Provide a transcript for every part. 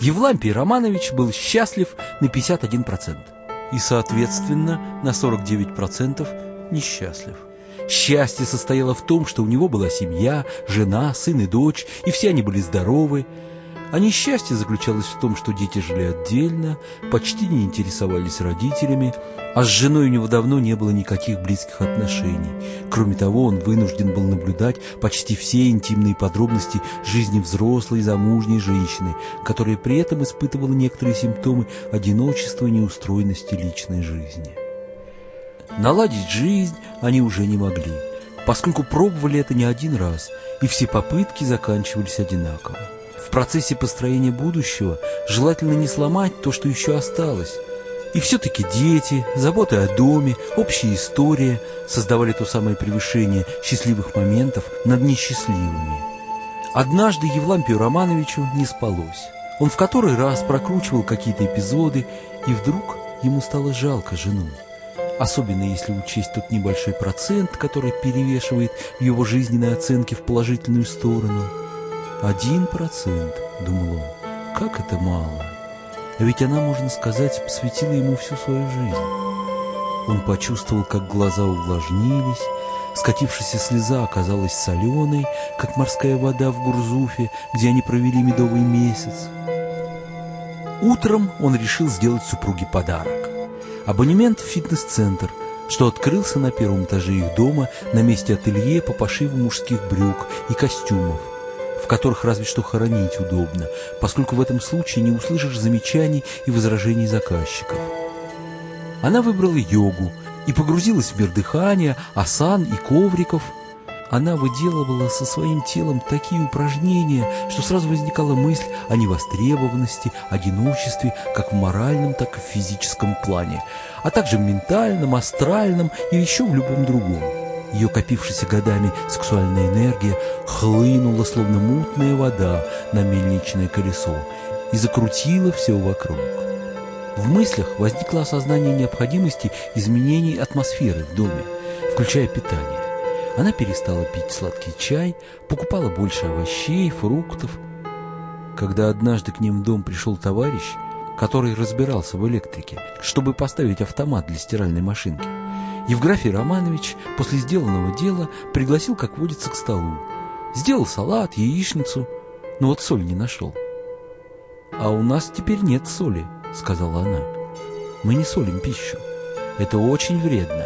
Евлампий Романович был счастлив на 51% и, соответственно, на 49% несчастлив. Счастье состояло в том, что у него была семья, жена, сын и дочь, и все они были здоровы. А несчастье заключалось в том, что дети жили отдельно, почти не интересовались родителями, а с женой у него давно не было никаких близких отношений. Кроме того, он вынужден был наблюдать почти все интимные подробности жизни взрослой замужней женщины, которая при этом испытывала некоторые симптомы одиночества и неустроенности личной жизни. Наладить жизнь они уже не могли, поскольку пробовали это не один раз, и все попытки заканчивались одинаково. В процессе построения будущего желательно не сломать то, что еще осталось. И все-таки дети, заботы о доме, общая история создавали то самое превышение счастливых моментов над несчастливыми. Однажды Евлампию Романовичу не спалось. Он в который раз прокручивал какие-то эпизоды, и вдруг ему стало жалко жену. Особенно если учесть тот небольшой процент, который перевешивает в его жизненной оценке в положительную сторону. 1%, думал он, как это мало. А ведь она, можно сказать, посвятила ему всю свою жизнь. Он почувствовал, как глаза увлажнились, скатившаяся слеза оказалась соленой, как морская вода в Гурзуфе, где они провели медовый месяц. Утром он решил сделать супруге подарок. Абонемент в фитнес-центр, что открылся на первом этаже их дома на месте ателье по пошиву мужских брюк и костюмов, в которых разве что хоронить удобно, поскольку в этом случае не услышишь замечаний и возражений заказчиков. Она выбрала йогу и погрузилась в мир дыхания, асан и ковриков. Она выделывала со своим телом такие упражнения, что сразу возникала мысль о невостребованности, одиночестве, как в моральном, так и в физическом плане, а также в ментальном, астральном и еще в любом другом. Ее копившаяся годами сексуальная энергия хлынула, словно мутная вода на мельничное колесо, и закрутила все вокруг. В мыслях возникло осознание необходимости изменений атмосферы в доме, включая питание. Она перестала пить сладкий чай, покупала больше овощей, фруктов. Когда однажды к ним в дом пришел товарищ, который разбирался в электрике, чтобы поставить автомат для стиральной машинки, Евграфий Романович после сделанного дела пригласил, как водится, к столу. Сделал салат, яичницу, но вот соль не нашел. «А у нас теперь нет соли», — сказала она. «Мы не солим пищу. Это очень вредно».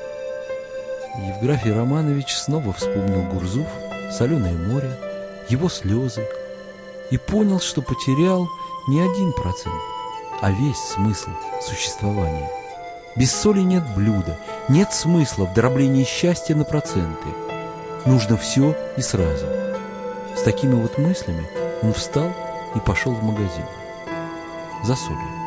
Евграфий Романович снова вспомнил Гурзуф, соленое море, его слезы и понял, что потерял не 1%, а весь смысл существования. Без соли нет блюда, нет смысла в дроблении счастья на проценты. Нужно все и сразу. С такими вот мыслями он встал и пошел в магазин за солью.